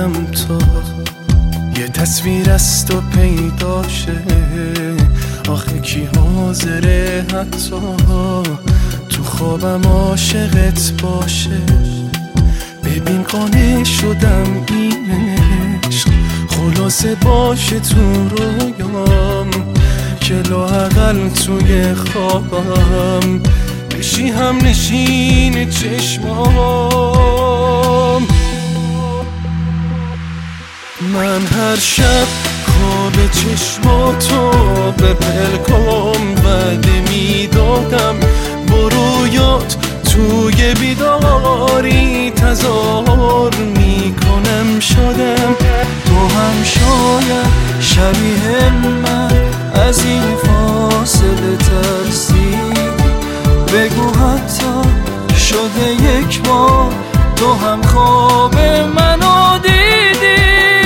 دلم تا یه تصویر از تو پیدا شه. آخه کی حاضره حتی تو خوابم عاشقت باشه؟ ببین قانع شدم این عشق خلاصه باشه تو رویام، که لااقل توی خوابم بشی هم نشین چشمام. من هر شب خواب چشماتو به پلکام وعده میدادم، با رویات توی بیداری تظاهر میکنم شدم. تو هم شاید شبیه من از این فاصله ترسیدی، بگو حتی شده یک بار تو هم خواب منو دیدی.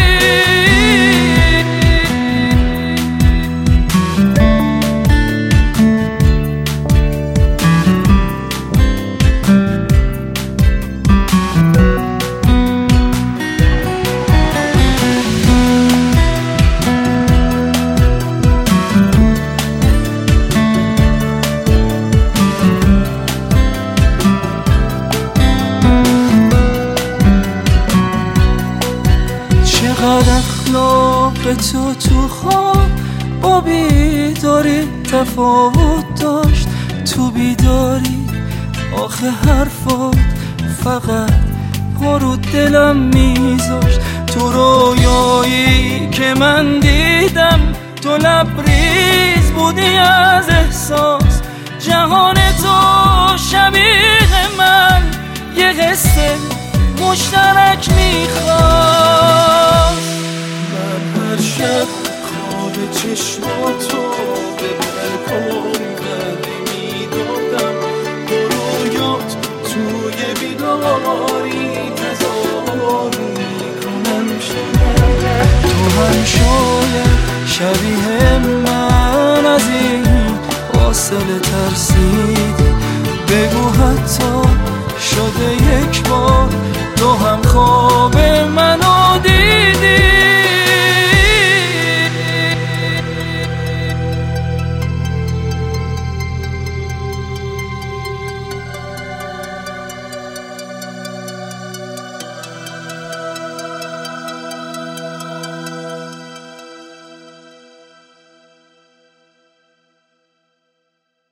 چقدر اخلاق تو خواب با بیداری تفاوت داشت. تو بیداری آخه حرفات فقط پارو دلم میذاشت. تو رویایی که من دیدم تو لبریز بودی از احساس. جهان تو شبیه من یه قصه مشترک میخواست. من هر شب خواب چشماتو به پلکام وعده میدادم، با رویات توی بیداری تظاهر میکنم شدم. تو هم شاید شبیه من از این فاصله ترسیدی، بگو حتی شده یک بار تو هم خواب من